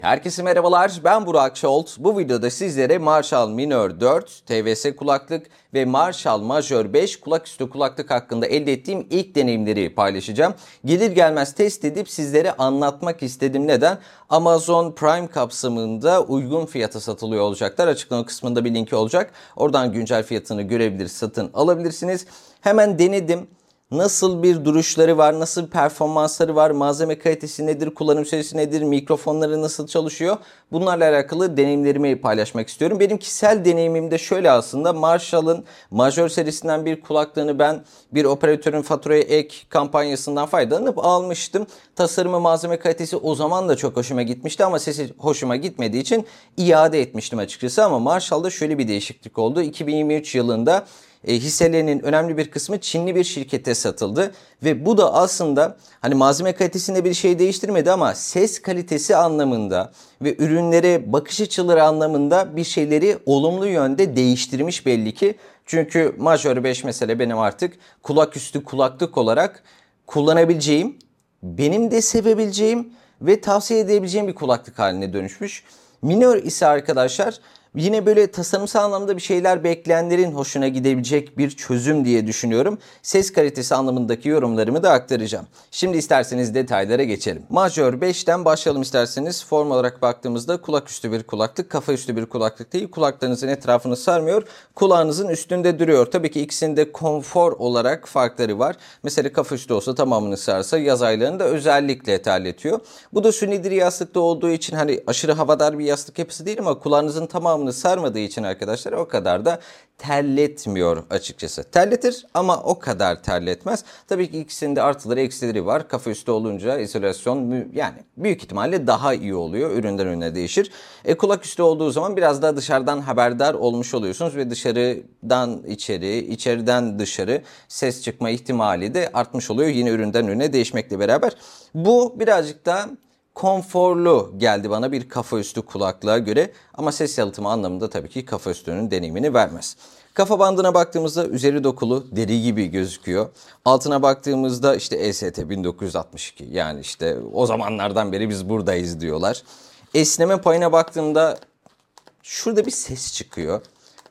Herkese merhabalar, ben Burak Şolt. Bu videoda sizlere Marshall Minor 4 TVS kulaklık ve Marshall Major 5 kulaküstü kulaklık hakkında elde ettiğim ilk deneyimleri paylaşacağım. Gelir gelmez test edip sizlere anlatmak istedim. Neden? Amazon Prime kapsamında uygun fiyata satılıyor olacaklar. Açıklama kısmında bir linki olacak. Oradan güncel fiyatını görebilir, satın alabilirsiniz. Hemen denedim. Nasıl bir duruşları var, nasıl bir performansları var, malzeme kalitesi nedir, kullanım süresi nedir, mikrofonları nasıl çalışıyor? Bunlarla alakalı deneyimlerimi paylaşmak istiyorum. Benim kişisel deneyimim de şöyle aslında. Marshall'ın Major serisinden bir kulaklığını ben bir operatörün faturaya ek kampanyasından faydalanıp almıştım. Tasarımı, malzeme kalitesi o zaman da çok hoşuma gitmişti ama sesi hoşuma gitmediği için iade etmiştim açıkçası. Ama Marshall'da şöyle bir değişiklik oldu. 2023 yılında hisselerinin önemli bir kısmı Çinli bir şirkete satıldı ve bu da aslında hani malzeme kalitesinde bir şey değiştirmedi ama ses kalitesi anlamında ve ürünlere bakış açıları anlamında bir şeyleri olumlu yönde değiştirmiş belli ki. Çünkü Major 5 mesela benim artık kulaküstü kulaklık olarak kullanabileceğim, benim de sevebileceğim ve tavsiye edebileceğim bir kulaklık haline dönüşmüş. Minor ise arkadaşlar yine böyle tasarımsal anlamda bir şeyler bekleyenlerin hoşuna gidebilecek bir çözüm diye düşünüyorum. Ses kalitesi anlamındaki yorumlarımı da aktaracağım. Şimdi isterseniz detaylara geçelim. Major 5'ten başlayalım isterseniz. Form olarak baktığımızda kulaküstü bir kulaklık, kafa üstü bir kulaklık değil. Kulaklarınızın etrafını sarmıyor. Kulağınızın üstünde duruyor. Tabii ki ikisinde konfor olarak farkları var. Mesela kafa üstü olsa tamamını sarsa yaz aylarını da özellikle terletiyor. Bu da sünni deri yastıkta olduğu için hani aşırı havadar bir yastık yapısı değil ama kulağınızın tamamını sarmadığı için arkadaşlar o kadar da terletmiyor açıkçası. Terletir ama o kadar terletmez. Tabii ki ikisinde artıları eksileri var. Kafa üstü olunca izolasyon yani büyük ihtimalle daha iyi oluyor. Üründen ürüne değişir. Kulak üstü olduğu zaman biraz daha dışarıdan haberdar olmuş oluyorsunuz ve dışarıdan içeri, içeriden dışarı ses çıkma ihtimali de artmış oluyor. Yine üründen ürüne değişmekle beraber. Bu birazcık daha konforlu geldi bana bir kafa üstü kulaklığa göre ama ses yalıtımı anlamında tabii ki kafa üstünün deneyimini vermez. Kafa bandına baktığımızda üzeri dokulu deri gibi gözüküyor. Altına baktığımızda işte EST 1962 yani işte o zamanlardan beri biz buradayız diyorlar. Esneme payına baktığımda şurada bir ses çıkıyor.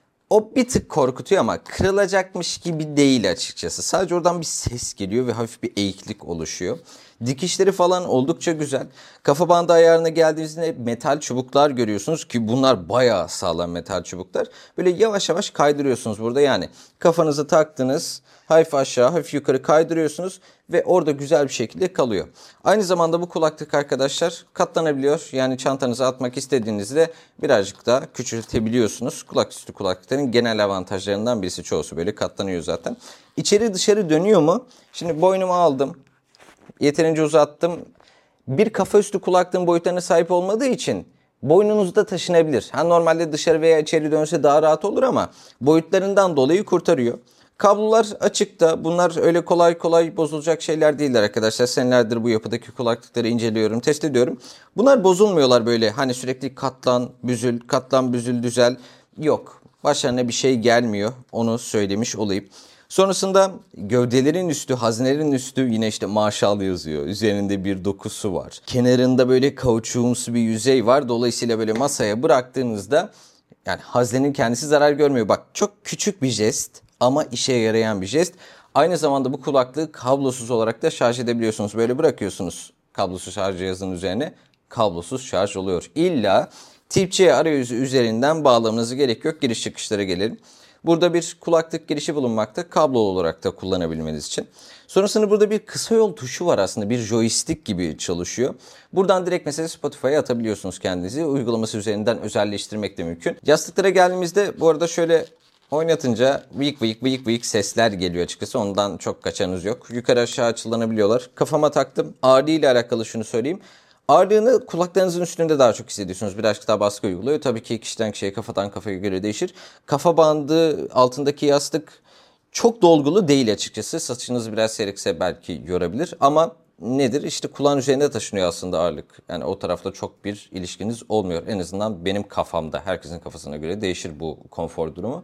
O bir tık korkutuyor ama kırılacakmış gibi değil açıkçası. Sadece oradan bir ses geliyor ve hafif bir eğiklik oluşuyor. Dikişleri falan oldukça güzel. Kafa bandı ayarına geldiğinizde metal çubuklar görüyorsunuz ki bunlar bayağı sağlam metal çubuklar. Böyle yavaş yavaş kaydırıyorsunuz burada yani. Kafanızı taktınız, hafif aşağı, hafif yukarı kaydırıyorsunuz ve orada güzel bir şekilde kalıyor. Aynı zamanda bu kulaklık arkadaşlar katlanabiliyor. Yani çantanıza atmak istediğinizde birazcık daha küçültebiliyorsunuz. Kulaküstü kulaklıkların genel avantajlarından birisi, çoğusu böyle katlanıyor zaten. İçeri dışarı dönüyor mu? Şimdi boynumu aldım. Yeterince uzattım. Bir kafa üstü kulaklığın boyutlarına sahip olmadığı için boynunuzda taşınabilir. Normalde dışarı veya içeri dönse daha rahat olur ama boyutlarından dolayı kurtarıyor. Kablolar açıkta. Bunlar öyle kolay kolay bozulacak şeyler değiller arkadaşlar. Senelerdir bu yapıdaki kulaklıkları inceliyorum, test ediyorum. Bunlar bozulmuyorlar böyle. Hani sürekli katlan, büzül, katlan, büzül, düzel. Yok. Başlarına bir şey gelmiyor. Onu söylemiş olayım. Sonrasında gövdelerin üstü, haznelerin üstü yine işte Marshall yazıyor. Üzerinde bir dokusu var. Kenarında böyle kauçuğumsu bir yüzey var. Dolayısıyla böyle masaya bıraktığınızda yani haznenin kendisi zarar görmüyor. Bak çok küçük bir jest ama işe yarayan bir jest. Aynı zamanda bu kulaklığı kablosuz olarak da şarj edebiliyorsunuz. Böyle bırakıyorsunuz kablosuz şarj cihazının üzerine. Kablosuz şarj oluyor. İlla Tip-C arayüzü üzerinden bağlamanıza gerek yok. Giriş çıkışlara gelelim. Burada bir kulaklık girişi bulunmakta. Kablolu olarak da kullanabilmeniz için. Sonrasında burada bir kısa yol tuşu var aslında. Bir joystick gibi çalışıyor. Buradan direkt mesela Spotify'a atabiliyorsunuz kendinizi. Uygulaması üzerinden özelleştirmek de mümkün. Yastıklara geldiğimizde bu arada şöyle oynatınca vıyık vıyık vıyık vıyık sesler geliyor açıkçası. Ondan çok kaçanız yok. Yukarı aşağı açılanabiliyorlar. Kafama taktım. Ağırlığı ile alakalı şunu söyleyeyim. Ağırlığını kulaklarınızın üstünde daha çok hissediyorsunuz. Birazcık daha baskı uyguluyor. Tabii ki kişiden kişiye, kafadan kafaya göre değişir. Kafa bandı altındaki yastık çok dolgulu değil açıkçası. Saçınız biraz serikse belki yorabilir. Ama nedir? İşte kulağın üzerinde taşınıyor aslında ağırlık. Yani o tarafta çok bir ilişkiniz olmuyor. En azından benim kafamda. Herkesin kafasına göre değişir bu konfor durumu.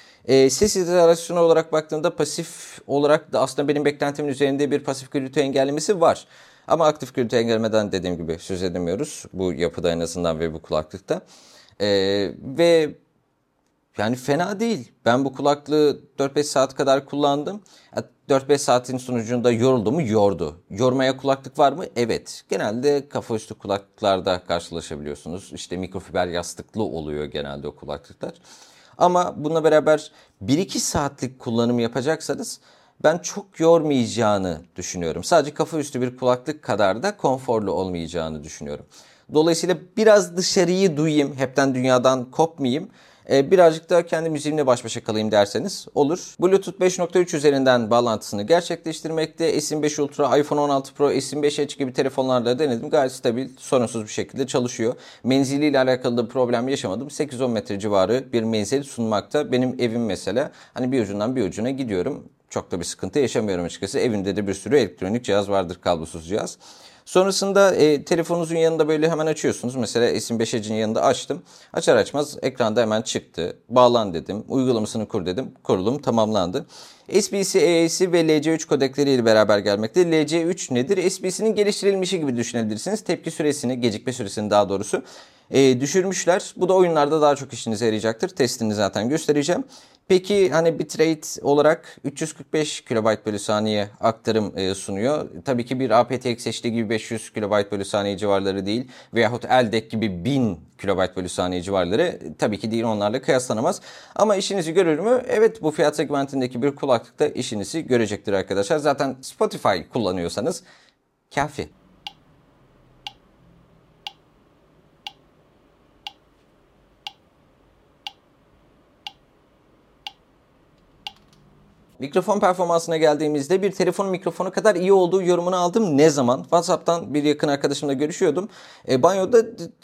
Ses izolasyonu olarak baktığımda pasif olarak da aslında benim beklentimin üzerinde bir pasif gürültü engellemesi var. Ama aktif gürültü engellemeden dediğim gibi söz edemiyoruz. Bu yapıda en azından ve bu kulaklıkta. Ve yani fena değil. Ben bu kulaklığı 4-5 saat kadar kullandım. 4-5 saatin sonucunda yoruldu mu? Yordu. Yormaya kulaklık var mı? Evet. Genelde kafa üstü kulaklıklarda karşılaşabiliyorsunuz. İşte mikrofiber yastıklı oluyor genelde o kulaklıklar. Ama bununla beraber 1-2 saatlik kullanım yapacaksanız ben çok yormayacağını düşünüyorum. Sadece kafa üstü bir kulaklık kadar da konforlu olmayacağını düşünüyorum. Dolayısıyla biraz dışarıyı duyayım, hepten dünyadan kopmayayım. Birazcık da kendi müziğimle baş başa kalayım derseniz olur. Bluetooth 5.3 üzerinden bağlantısını gerçekleştirmekte. S25 Ultra, iPhone 16 Pro, S25 Edge gibi telefonlarla denedim. Gayet stabil, sorunsuz bir şekilde çalışıyor. Menziliyle alakalı da problem yaşamadım. 8-10 metre civarı bir menzil sunmakta. Benim evim mesela hani bir ucundan bir ucuna gidiyorum. Çok da bir sıkıntı yaşamıyorum açıkçası. Evimde de bir sürü elektronik cihaz vardır, kablosuz cihaz. Sonrasında telefonunuzun yanında böyle hemen açıyorsunuz. Mesela S25 Edge'in yanında açtım. Açar açmaz ekranda hemen çıktı. Bağlan dedim. Uygulamasını kur dedim. Kurulum tamamlandı. SBC, AAC ve LC3 kodekleriyle beraber gelmekte. LC3 nedir? SBC'nin geliştirilmişi gibi düşünebilirsiniz. Tepki süresini, gecikme süresini daha doğrusu düşürmüşler. Bu da oyunlarda daha çok işinize yarayacaktır. Testini zaten göstereceğim. Peki hani bitrate olarak 345 KB bölü saniye aktarım sunuyor. Tabii ki bir aptX HD gibi 500 KB bölü saniye civarları değil. Veyahut LDAC gibi 1000 KB bölü saniye civarları tabii ki değil, onlarla kıyaslanamaz. Ama işinizi görür mü? Evet, bu fiyat segmentindeki bir kulaklıkta işinizi görecektir arkadaşlar. Zaten Spotify kullanıyorsanız kafi. Mikrofon performansına geldiğimizde bir telefonun mikrofonu kadar iyi olduğu yorumunu aldım. Ne zaman? WhatsApp'tan bir yakın arkadaşımla görüşüyordum. Banyoda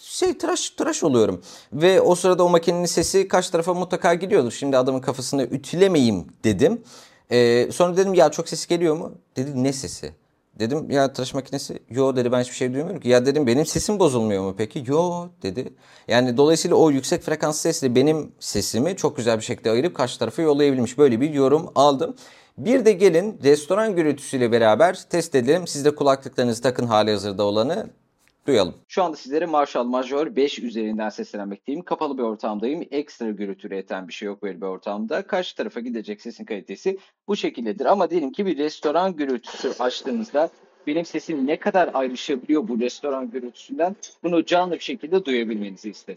tıraş oluyorum. Ve o sırada o makinenin sesi kaç tarafa mutlaka gidiyordur. Şimdi adamın kafasını ütülemeyeyim dedim. Sonra dedim ya çok ses geliyor mu? Dedi ne sesi? Dedim ya tıraş makinesi. Yo dedi, ben hiçbir şey duymuyorum ki. Ya dedim benim sesim bozulmuyor mu peki? Yo dedi. Yani dolayısıyla o yüksek frekans sesle benim sesimi çok güzel bir şekilde ayırıp karşı tarafa yollayabilmiş. Böyle bir yorum aldım. Bir de gelin restoran gürültüsüyle beraber test edelim. Siz de kulaklıklarınızı takın, halihazırda olanı duyalım. Şu anda sizlere Marshall Major 5 üzerinden seslenmekteyim. Kapalı bir ortamdayım. Ekstra gürültü üreten bir şey yok böyle bir ortamda. Karşı tarafa gidecek sesin kalitesi bu şekildedir. Ama diyelim ki bir restoran gürültüsü açtığınızda benim sesim ne kadar ayrışabiliyor bu restoran gürültüsünden, bunu canlı bir şekilde duyabilmenizi istedim.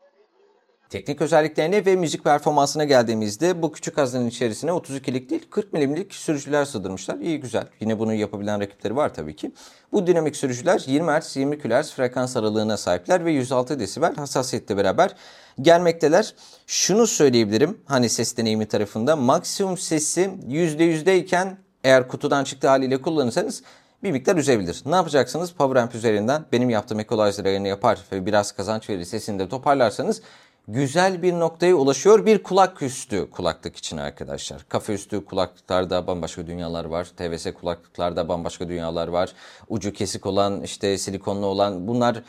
Teknik özelliklerine ve müzik performansına geldiğimizde bu küçük hazinenin içerisine 32'lik değil 40 milimlik sürücüler sığdırmışlar. İyi güzel. Yine bunu yapabilen rakipleri var tabii ki. Bu dinamik sürücüler 20 Hz 20 kHz frekans aralığına sahipler ve 106 desibel hassasiyetle beraber gelmekteler. Şunu söyleyebilirim, hani ses deneyimi tarafında maksimum sesi %100'deyken eğer kutudan çıktığı haliyle kullanırsanız bir miktar üzebilir. Ne yapacaksınız? PowerAmp üzerinden benim yaptığım equalizer ayarını yapar ve biraz kazanç verir, sesini de toparlarsanız güzel bir noktaya ulaşıyor bir kulak üstü kulaklık için arkadaşlar. Kafa üstü kulaklıklarda bambaşka dünyalar var. TVS kulaklıklarda bambaşka dünyalar var. Ucu kesik olan, işte silikonlu olan, bunlar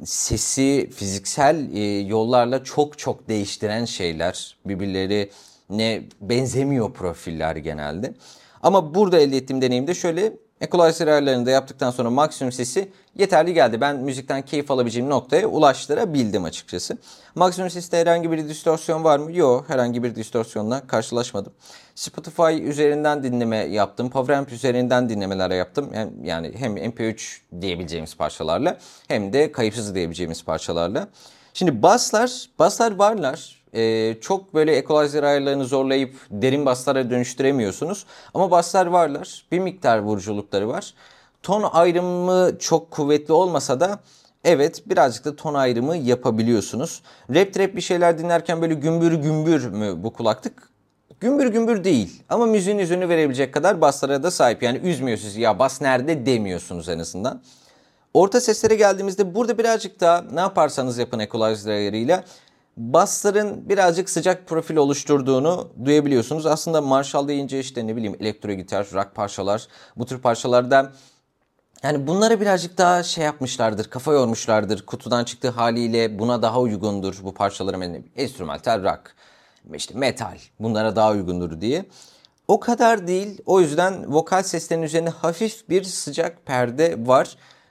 sesi fiziksel yollarla çok çok değiştiren şeyler. Birbirlerine benzemiyor profiller genelde. Ama burada elde ettiğim deneyimde şöyle: equalizer ayarlarını da yaptıktan sonra maksimum sesi yeterli geldi. Ben müzikten keyif alabileceğim noktaya ulaştırabildim açıkçası. Maksimum seste herhangi bir distorsiyon var mı? Yok, herhangi bir distorsiyonla karşılaşmadım. Spotify üzerinden dinleme yaptım. PowerAmp üzerinden dinlemeler yaptım. Yani hem MP3 diyebileceğimiz parçalarla hem de kayıpsız diyebileceğimiz parçalarla. Şimdi basslar varlar. Çok böyle equalizer ayarlarını zorlayıp derin basslara dönüştüremiyorsunuz. Ama basslar varlar. Bir miktar vuruculukları var. Ton ayrımı çok kuvvetli olmasa da evet, birazcık da ton ayrımı yapabiliyorsunuz. Rap bir şeyler dinlerken böyle gümbür gümbür mü bu kulaklık? Gümbür gümbür değil ama müziğin yüzünü verebilecek kadar basslara da sahip. Yani üzmüyor sizi, ya bas nerede demiyorsunuz en azından. Orta seslere geldiğimizde burada birazcık daha ne yaparsanız yapın equalizer ayarıyla bassların birazcık sıcak profil oluşturduğunu duyabiliyorsunuz. Aslında Marshall deyince işte ne bileyim elektro gitar, rock parçalar, bu tür parçalarda yani bunlara birazcık daha şey yapmışlardır, kafa yormuşlardır. Kutudan çıktığı haliyle buna daha uygundur bu parçalara, enstrümantal rock, işte metal, bunlara daha uygundur diye. O kadar değil. O yüzden vokal seslerinin üzerine hafif bir sıcak perde var.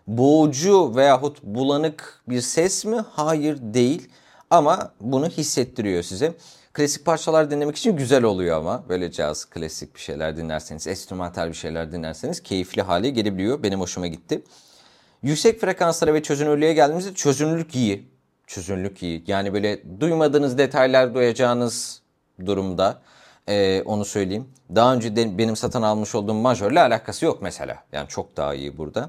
Boğucu veyahut bulanık bir ses mi? Hayır, değil. Ama bunu hissettiriyor size. Klasik parçalar dinlemek için güzel oluyor ama. Böyle caz, klasik bir şeyler dinlerseniz, enstrümantal bir şeyler dinlerseniz keyifli hale gelebiliyor. Benim hoşuma gitti. Yüksek frekanslara ve çözünürlüğe geldiğimizde çözünürlük iyi. Çözünürlük iyi. Yani böyle duymadığınız detaylar duyacağınız durumda. Onu söyleyeyim. Daha önce benim satın almış olduğum majörle alakası yok mesela. Yani çok daha iyi burada.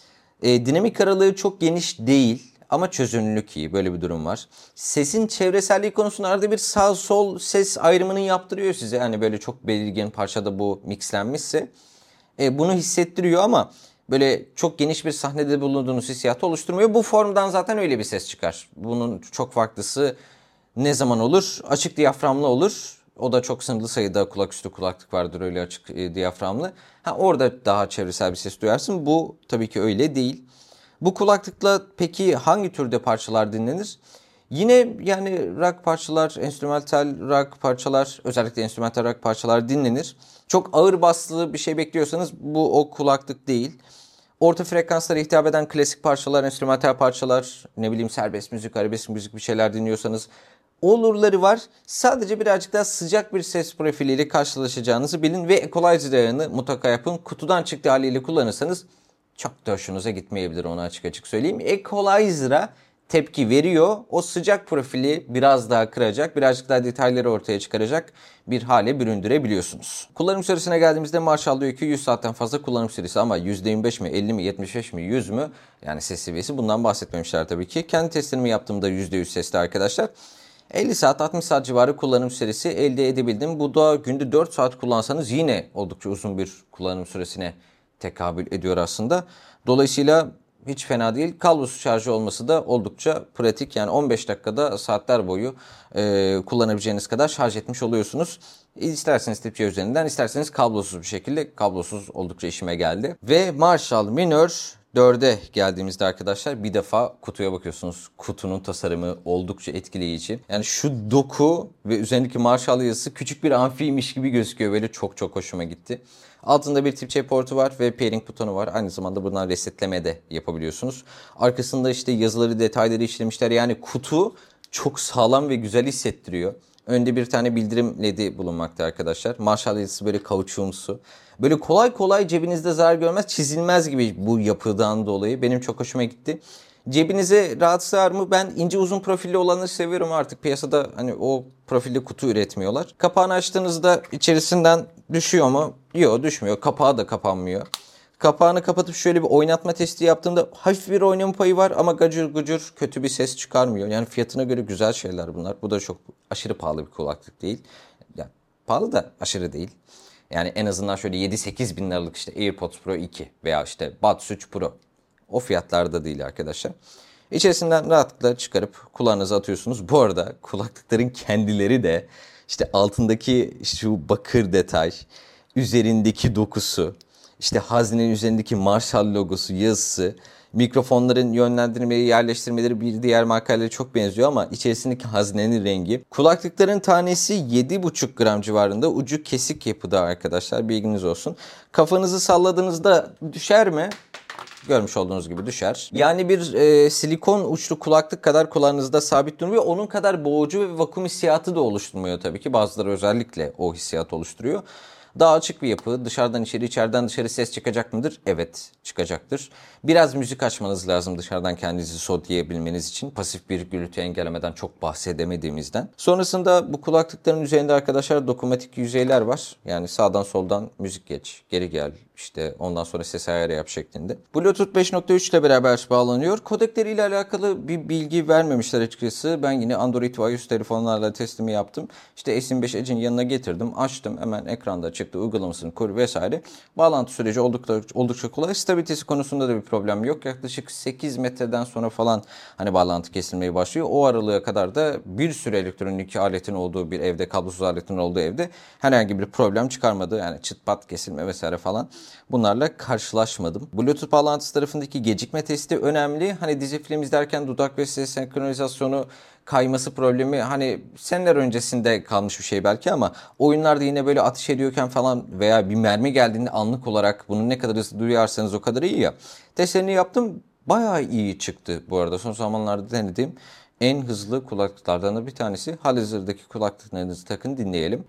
Dinamik aralığı çok geniş değil ama çözünürlük iyi. Böyle bir durum var. Sesin çevreselliği konusunda arada bir sağ sol ses ayrımını yaptırıyor size. Hani böyle çok belirgin parçada bu mixlenmişse bunu hissettiriyor ama böyle çok geniş bir sahnede bulunduğunuz hissiyatı oluşturmuyor. Bu formdan zaten öyle bir ses çıkar. Bunun çok farklısı ne zaman olur? Açık diyaframlı olur. O da çok sınırlı sayıda kulaküstü kulaklık vardır öyle açık diyaframlı. Orada daha çevresel bir ses duyarsın. Bu tabii ki öyle değil. Bu kulaklıkla peki hangi türde parçalar dinlenir? Yine yani rock parçalar, enstrümantal rock parçalar, özellikle enstrümantal rock parçalar dinlenir. Çok ağır baslı bir şey bekliyorsanız bu o kulaklık değil. Orta frekanslara hitap eden klasik parçalar, enstrümantal parçalar, ne bileyim serbest müzik, arabesk müzik bir şeyler dinliyorsanız olurları var. Sadece birazcık daha sıcak bir ses profiliyle karşılaşacağınızı bilin ve equalizer ayarını mutlaka yapın. Kutudan çıktığı haliyle kullanırsanız çok da hoşunuza gitmeyebilir, onu açık açık söyleyeyim. Equalizer'a tepki veriyor. O sıcak profili biraz daha kıracak, birazcık daha detayları ortaya çıkaracak bir hale büründürebiliyorsunuz. Kullanım süresine geldiğimizde Marshall diyor ki 100 saatten fazla kullanım süresi ama %25 mi, 50 mi, 75 mi, 100 mü? Yani ses seviyesi, bundan bahsetmemişler tabii ki. Kendi testlerimi yaptığımda %100 sesli arkadaşlar. 50 saat 60 saat civarı kullanım süresi elde edebildim. Bu da günde 4 saat kullansanız yine oldukça uzun bir kullanım süresine tekabül ediyor aslında. Dolayısıyla hiç fena değil. Kablosuz şarjı olması da oldukça pratik. Yani 15 dakikada saatler boyu kullanabileceğiniz kadar şarj etmiş oluyorsunuz. İsterseniz Tip-C üzerinden, isterseniz kablosuz bir şekilde. Kablosuz oldukça işime geldi. Ve Marshall Minor 4'e geldiğimizde arkadaşlar bir defa kutuya bakıyorsunuz. Kutunun tasarımı oldukça etkileyici. Yani şu doku ve üzerindeki Marshall yazısı küçük bir amfiymiş gibi gözüküyor. Böyle çok çok hoşuma gitti. Altında bir Tip-C portu var ve pairing butonu var. Aynı zamanda buradan resetleme de yapabiliyorsunuz. Arkasında işte yazıları, detayları işlemişler. Yani kutu çok sağlam ve güzel hissettiriyor. Önde bir tane bildirim ledi bulunmakta arkadaşlar. Marshall yazısı böyle kauçuğumsu. Böyle kolay kolay cebinizde zarar görmez, çizilmez gibi bu yapıdan dolayı. Benim çok hoşuma gitti. Cebinize rahat sığar mı? Ben ince uzun profilli olanları seviyorum artık. Piyasada hani o profilli kutu üretmiyorlar. Kapağını açtığınızda içerisinden düşüyor mu? Yok, düşmüyor. Kapağı da kapanmıyor. Kapağını kapatıp şöyle bir oynatma testi yaptığımda hafif bir oynama payı var ama gacır gucur kötü bir ses çıkarmıyor. Yani fiyatına göre güzel şeyler bunlar. Bu da çok aşırı pahalı bir kulaklık değil. Yani pahalı da aşırı değil. Yani en azından şöyle 7-8 bin liralık işte AirPods Pro 2 veya işte Buds 3 Pro. O fiyatlarda değil arkadaşlar. İçerisinden rahatlıkla çıkarıp kulağınıza atıyorsunuz. Bu arada kulaklıkların kendileri de işte altındaki şu bakır detay, üzerindeki dokusu, işte haznenin üzerindeki Marshall logosu, yazısı, mikrofonların yönlendirmeyi, yerleştirmeleri bir diğer markalara çok benziyor ama içerisindeki haznenin rengi. Kulaklıkların tanesi 7,5 gram civarında, ucu kesik yapıda arkadaşlar, bilginiz olsun. Kafanızı salladığınızda düşer mi? Görmüş olduğunuz gibi düşer. Yani bir silikon uçlu kulaklık kadar kulağınızda sabit durmuyor. Onun kadar boğucu ve vakum hissiyatı da oluşturmuyor tabii ki. Bazıları özellikle o hissiyatı oluşturuyor. Daha açık bir yapı. Dışarıdan içeri, içeriden dışarı ses çıkacak mıdır? Evet, çıkacaktır. Biraz müzik açmanız lazım dışarıdan kendinizi sotlayabilmeniz için. Pasif bir gürültü engellemeden çok bahsedemediğimizden. Sonrasında bu kulaklıkların üzerinde arkadaşlar dokunmatik yüzeyler var. Yani sağdan soldan müzik geç, geri gel, işte ondan sonra ses ayarı yap şeklinde. Bluetooth 5.3 ile beraber bağlanıyor. Kodekleri ile alakalı bir bilgi vermemişler açıkçası. Ben yine Android ve iOS telefonlarla testimi yaptım. İşte S25 Edge'in yanına getirdim, açtım. Hemen ekranda çıktı, uygulamasını kur vesaire. Bağlantı süreci oldukça kolay. Stabilitesi konusunda da bir problem yok. Yaklaşık 8 metreden sonra falan hani bağlantı kesilmeye başlıyor. O aralığa kadar da bir sürü elektronik aletin olduğu bir evde, kablosuz aletin olduğu evde herhangi bir problem çıkarmadı. Yani çıt pat kesilme vesaire falan bunlarla karşılaşmadım. Bluetooth bağlantısı tarafındaki gecikme testi önemli. Hani dizi film izlerken dudak ve ses senkronizasyonu kayması problemi hani seneler öncesinde kalmış bir şey belki ama oyunlarda yine böyle ateş ediyorken falan veya bir mermi geldiğinde anlık olarak bunu ne kadar hızlı duyarsanız o kadar iyi ya. Testlerini yaptım. Bayağı iyi çıktı bu arada. Son zamanlarda denediğim en hızlı kulaklıklardan da bir tanesi. Halihazırdaki kulaklıklarınızı takın dinleyelim.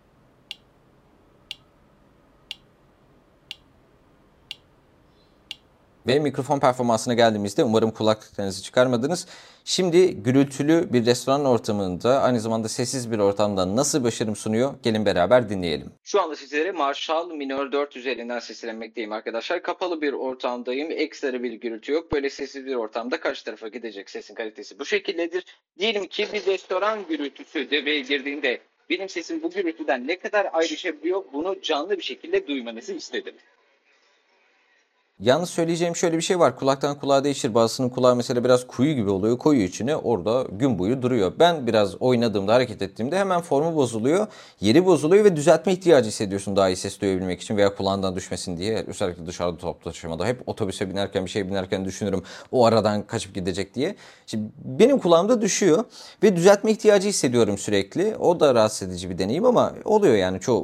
Ve mikrofon performansına geldiğimizde umarım kulaklıklarınızı çıkarmadınız. Şimdi gürültülü bir restoran ortamında aynı zamanda sessiz bir ortamda nasıl başarım sunuyor? Gelin beraber dinleyelim. Şu anda sizlere Marshall Minor 4 üzerinden seslenmekteyim arkadaşlar. Kapalı bir ortamdayım. Ekstra bir gürültü yok. Böyle sessiz bir ortamda karşı tarafa gidecek sesin kalitesi bu şekildedir. Diyelim ki bir restoran gürültüsü devreye girdiğinde benim sesim bu gürültüden ne kadar ayrışabiliyor bunu canlı bir şekilde duymanızı istedim. Yalnız söyleyeceğim şöyle bir şey var. Kulaktan kulağa değişir. Bazısının kulağı mesela biraz kuyu gibi oluyor. Koyuyor içine orada gün boyu duruyor. Ben biraz oynadığımda, hareket ettiğimde hemen formu bozuluyor. Yeri bozuluyor ve düzeltme ihtiyacı hissediyorsun daha iyi ses duyabilmek için veya kulağından düşmesin diye. Özellikle dışarıda toplu taşımada. Hep otobüse binerken bir şey binerken düşünürüm. O aradan kaçıp gidecek diye. Şimdi benim kulağımda düşüyor ve düzeltme ihtiyacı hissediyorum sürekli. O da rahatsız edici bir deneyim ama oluyor yani çoğu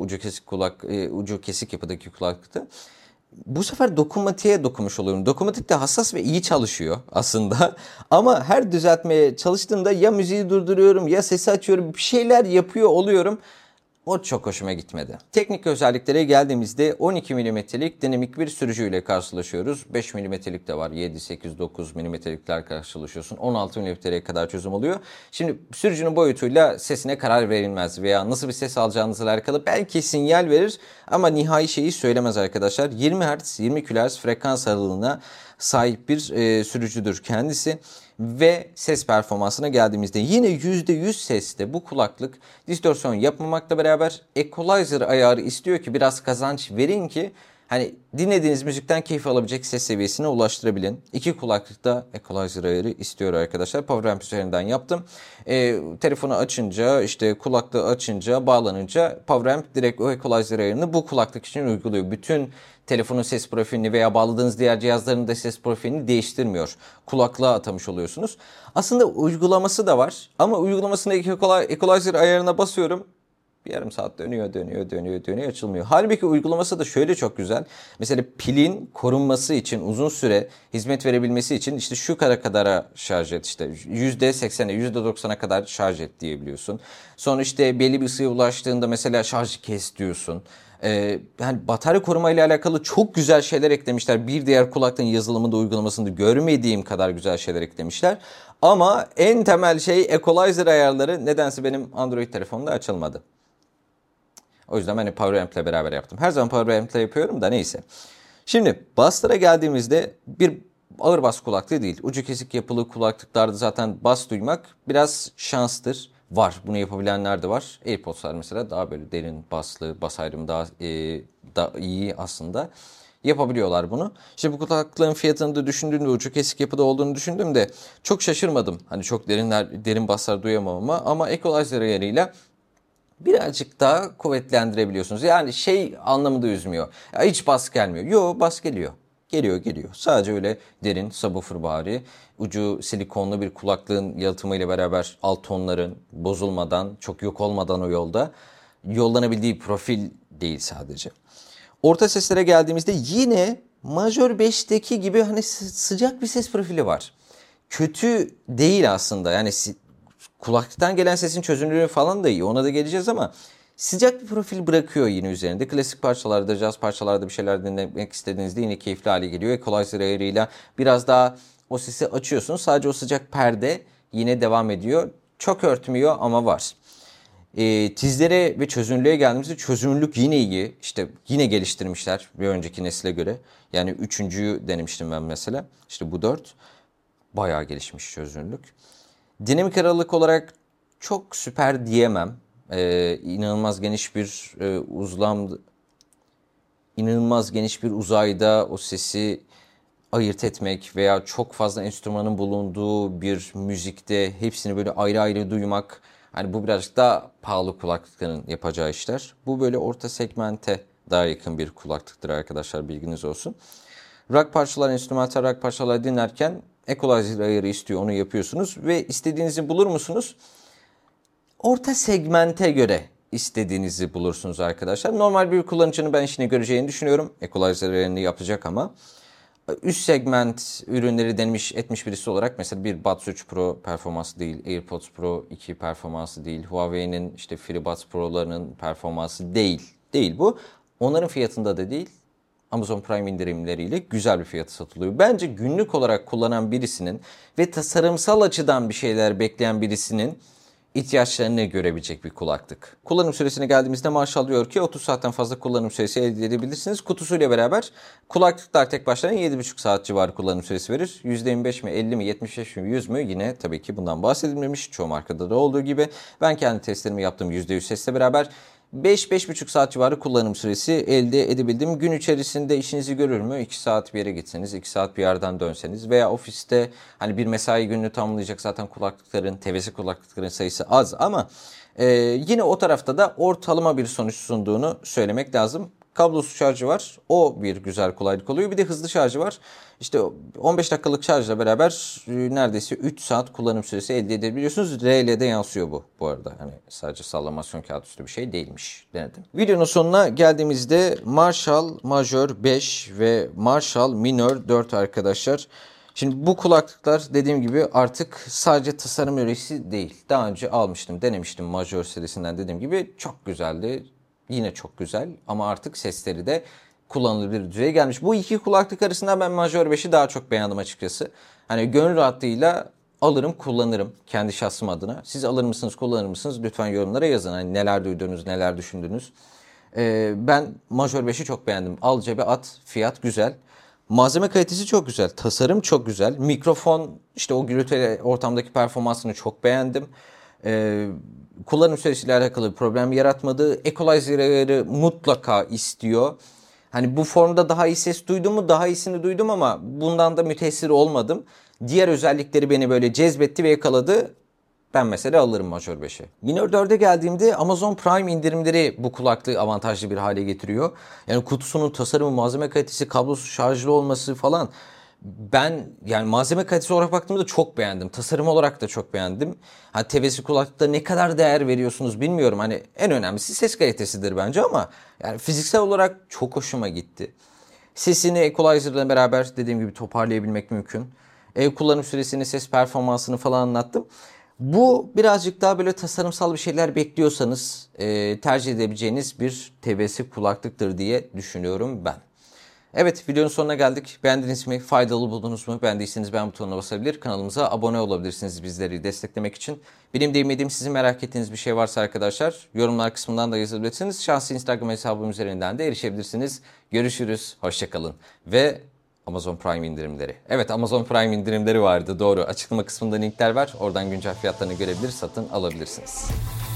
ucu kesik yapıdaki kulaklıkta. Bu sefer dokunmatiğe dokunmuş oluyorum. Dokunmatik de hassas ve iyi çalışıyor aslında. Ama her düzeltmeye çalıştığımda ya müziği durduruyorum ya sesi açıyorum. Bir şeyler yapıyor oluyorum. O çok hoşuma gitmedi. Teknik özelliklere geldiğimizde 12 mm'lik dinamik bir sürücüyle karşılaşıyoruz. 5 mm'lik de var. 7, 8, 9 mm'likler karşılaşıyorsun. 16 mm'ye kadar çözüm oluyor. Şimdi sürücünün boyutuyla sesine karar verilmez veya nasıl bir ses alacağınızla alakalı belki sinyal verir ama nihai şeyi söylemez arkadaşlar. 20 Hz, 20 kHz frekans aralığına sahip bir sürücüdür kendisi. Ve ses performansına geldiğimizde yine %100 seste bu kulaklık distorsiyon yapmamakla beraber equalizer ayarı istiyor ki biraz kazanç verin ki hani dinlediğiniz müzikten keyif alabilecek ses seviyesine ulaştırabilin. İki kulaklıkta equalizer ayarı istiyor arkadaşlar. PowerAmp üzerinden yaptım. Telefonu açınca işte kulaklığı açınca bağlanınca PowerAmp direkt o equalizer ayarını bu kulaklık için uyguluyor. Bütün telefonun ses profilini veya bağladığınız diğer cihazların da ses profilini değiştirmiyor. Kulaklığa atamış oluyorsunuz. Aslında uygulaması da var ama uygulamasındaki equalizer ayarına basıyorum. Bir yarım saat dönüyor açılmıyor. Halbuki uygulaması da şöyle çok güzel. Mesela pilin korunması için uzun süre hizmet verebilmesi için işte şu kadara şarj et işte %80'e %90'a kadar şarj et diyebiliyorsun. Sonra işte belli bir ısıya ulaştığında mesela şarjı kes diyorsun. Yani batarya koruma ile alakalı çok güzel şeyler eklemişler. Bir diğer kulaklığın yazılımında uygulamasında görmediğim kadar güzel şeyler eklemişler. Ama en temel şey equalizer ayarları nedense benim Android telefonumda açılmadı. O yüzden ben PowerAmp ile beraber yaptım. Her zaman PowerAmp ile yapıyorum da neyse. Şimdi basslara geldiğimizde bir ağır bas kulaklığı değil. Ucu kesik yapılı kulaklıklarda zaten bas duymak biraz şanstır. Var. Bunu yapabilenler de var. AirPods'lar mesela daha böyle derin baslı, bas ayrımı daha iyi aslında. Yapabiliyorlar bunu. İşte bu kulaklığın fiyatını da düşündüğümde ucu kesik yapıda olduğunu düşündüğümde çok şaşırmadım. Hani çok derin baslar duyamam ama equalizer ayarıyla birazcık daha kuvvetlendirebiliyorsunuz. Yani şey anlamında üzmüyor. Ya hiç bas gelmiyor. Yo bas geliyor. Geliyor. Sadece öyle derin subwoofervari ucu silikonlu bir kulaklığın yalıtımıyla beraber alt tonların bozulmadan çok yok olmadan o yolda yollanabildiği profil değil sadece. Orta seslere geldiğimizde yine Majör 5'teki gibi hani sıcak bir ses profili var. Kötü değil aslında. Yani kulaklıktan gelen sesin çözünürlüğü falan da iyi. Ona da geleceğiz ama sıcak bir profil bırakıyor yine üzerinde. Klasik parçalarda, caz parçalarda bir şeyler dinlemek istediğinizde yine keyifli hale geliyor. Equalizer ayarıyla biraz daha o sesi açıyorsunuz. Sadece o sıcak perde yine devam ediyor. Çok örtmüyor ama var. Tizlere ve çözünürlüğe geldiğimizde çözünürlük yine iyi. İşte yine geliştirmişler bir önceki nesile göre. Yani üçüncüyü denemiştim ben mesela. İşte bu 4. Bayağı gelişmiş çözünürlük. Dinamik aralık olarak çok süper diyemem. İnanılmaz geniş bir inanılmaz geniş bir uzayda o sesi ayırt etmek veya çok fazla enstrümanın bulunduğu bir müzikte hepsini böyle ayrı ayrı duymak. Hani bu birazcık daha pahalı kulaklıkların yapacağı işler. Bu böyle orta segmente daha yakın bir kulaklıktır arkadaşlar, bilginiz olsun. Rock parçalar, enstrümantal rock parçalar dinlerken equalizer ayarı istiyor, onu yapıyorsunuz ve istediğinizi bulur musunuz? orta segmente göre istediğinizi bulursunuz arkadaşlar. Normal bir kullanıcının ben işini göreceğini düşünüyorum. Equalizer'lerini yapacak ama üst segment ürünleri denemiş etmiş birisi olarak mesela bir Buds 3 Pro performansı değil, AirPods Pro 2 performansı değil, Huawei'nin işte FreeBuds Pro'larının performansı değil bu. Onların fiyatında da değil. Amazon Prime indirimleriyle güzel bir fiyata satılıyor. Bence günlük olarak kullanan birisinin ve tasarımsal açıdan bir şeyler bekleyen birisinin ihtiyaçlarını görebilecek bir kulaklık. Kullanım süresine geldiğimizde Marshall diyor ki 30 saatten fazla kullanım süresi elde edebilirsiniz. Kutusuyla beraber kulaklıklar tek başına 7,5 saat civarı kullanım süresi verir. %25 mi, 50 mi, 75 mi, 100 mü yine tabii ki bundan bahsedilmemiş. Çoğu markada da olduğu gibi. Ben kendi testlerimi yaptım %100 sesle beraber. 5-5,5 saat civarı kullanım süresi elde edebildim. Gün içerisinde işinizi görür mü? 2 saat bir yere gitseniz, 2 saat bir yerden dönseniz veya ofiste hani bir mesai gününü tamamlayacak zaten kulaklıkların, TVS kulaklıkların sayısı az ama yine o tarafta da ortalama bir sonuç sunduğunu söylemek lazım. Kablosuz şarjı var. O bir güzel kolaylık oluyor. Bir de hızlı şarjı var. İşte 15 dakikalık şarjla beraber neredeyse 3 saat kullanım süresi elde edebiliyorsunuz. RL'de yansıyor bu arada. Hani sadece sallamasyon kağıt üstü bir şey değilmiş. Denedim. Videonun sonuna geldiğimizde Marshall Major 5 ve Marshall Minor 4 arkadaşlar. Şimdi bu kulaklıklar dediğim gibi artık sadece tasarım öğesi değil. Daha önce almıştım, denemiştim Major serisinden dediğim gibi. Çok güzeldi. Yine çok güzel ama artık sesleri de kullanılabilir düzeye gelmiş. Bu iki kulaklık arasında ben Major 5'i daha çok beğendim açıkçası. Hani gönül rahatlığıyla alırım, kullanırım kendi şahsım adına. Siz alır mısınız, kullanır mısınız? Lütfen yorumlara yazın. Hani neler duydunuz, neler düşündünüz. Ben Major 5'i çok beğendim. Al cebe at, fiyat güzel. Malzeme kalitesi çok güzel. Tasarım çok güzel. Mikrofon işte o gürültü ortamdaki performansını çok beğendim. Kullanım süresiyle alakalı bir problem yaratmadı. Equalizer'ı mutlaka istiyor. Hani bu formda daha iyi ses duydum mu? Daha iyisini duydum ama bundan da müteessir olmadım. Diğer özellikleri beni böyle cezbetti ve yakaladı. Ben mesela alırım Major 5'i. Minor 4'e geldiğimde Amazon Prime indirimleri bu kulaklığı avantajlı bir hale getiriyor. Yani kutusunun tasarımı, malzeme kalitesi, kablosuz şarjlı olması falan. Ben yani malzeme kalitesi olarak baktığımda çok beğendim. Tasarım olarak da çok beğendim. Hani TVS kulaklıkta ne kadar değer veriyorsunuz bilmiyorum. Hani en önemlisi ses kalitesidir bence ama yani fiziksel olarak çok hoşuma gitti. Sesini equalizer'la beraber dediğim gibi toparlayabilmek mümkün. Kullanım süresini, ses performansını falan anlattım. Bu birazcık daha böyle tasarımsal bir şeyler bekliyorsanız tercih edebileceğiniz bir TVS kulaklıktır diye düşünüyorum ben. Evet, videonun sonuna geldik. Beğendiniz mi? Faydalı buldunuz mu? Beğendiyseniz beğen butonuna basabilir. Kanalımıza abone olabilirsiniz bizleri desteklemek için. Benim değinmediğim, sizin merak ettiğiniz bir şey varsa arkadaşlar yorumlar kısmından da yazabilirsiniz. Şahsi Instagram hesabım üzerinden de erişebilirsiniz. Görüşürüz. Hoşçakalın. Ve Amazon Prime indirimleri. Evet, Amazon Prime indirimleri vardı. Doğru. Açıklama kısmında linkler var. Oradan güncel fiyatlarını görebilir, satın alabilirsiniz.